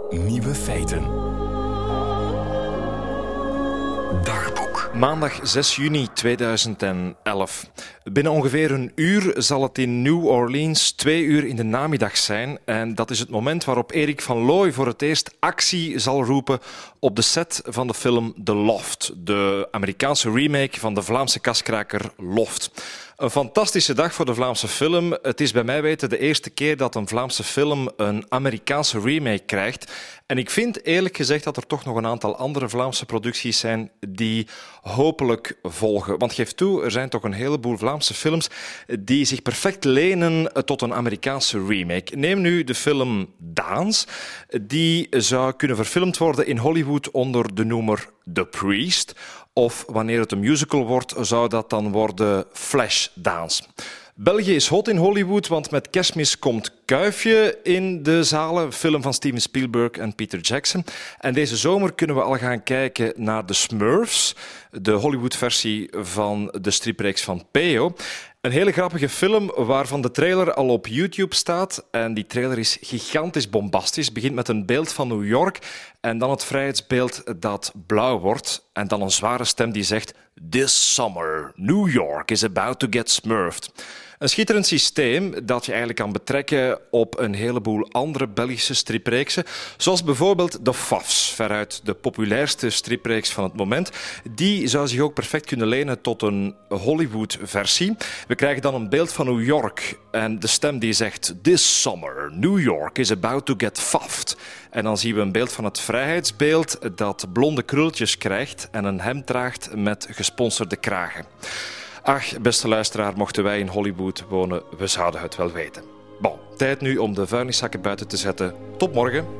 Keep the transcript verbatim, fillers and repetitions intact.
Nieuwe feiten. Dagboek. Maandag zes juni tweeduizend elf. Binnen ongeveer een uur zal het in New Orleans twee uur in de namiddag zijn. En dat is het moment waarop Erik van Looy voor het eerst actie zal roepen op de set van de film The Loft. De Amerikaanse remake van de Vlaamse kaskraker Loft. Een fantastische dag voor de Vlaamse film. Het is bij mij weten de eerste keer dat een Vlaamse film een Amerikaanse remake krijgt. En ik vind eerlijk gezegd dat er toch nog een aantal andere Vlaamse producties zijn die hopelijk volgen. Want geef toe, er zijn toch een heleboel Vlaamse films die zich perfect lenen tot een Amerikaanse remake. Neem nu de film Daans. Die zou kunnen verfilmd worden in Hollywood onder de noemer The Priest. Of wanneer het een musical wordt, zou dat dan worden Flashdance. België is hot in Hollywood, want met Kerstmis komt Kuifje in de zalen. Een film van Steven Spielberg en Peter Jackson. En deze zomer kunnen we al gaan kijken naar The Smurfs, de Hollywood-versie van de stripreeks van Peo. Een hele grappige film waarvan de trailer al op YouTube staat. En die trailer is gigantisch bombastisch. Het begint met een beeld van New York en dan het vrijheidsbeeld dat blauw wordt. En dan een zware stem die zegt: This summer, New York is about to get smurfed. Een schitterend systeem dat je eigenlijk kan betrekken op een heleboel andere Belgische stripreeksen. Zoals bijvoorbeeld de Fafs, veruit de populairste stripreeks van het moment. Die zou zich ook perfect kunnen lenen tot een Hollywood-versie. We krijgen dan een beeld van New York en de stem die zegt: This summer, New York is about to get faffed. En dan zien we een beeld van het vrijheidsbeeld dat blonde krulletjes krijgt en een hemd draagt met gesponsorde kragen. Ach, beste luisteraar, mochten wij in Hollywood wonen, we zouden het wel weten. Bon, tijd nu om de vuilniszakken buiten te zetten. Tot morgen.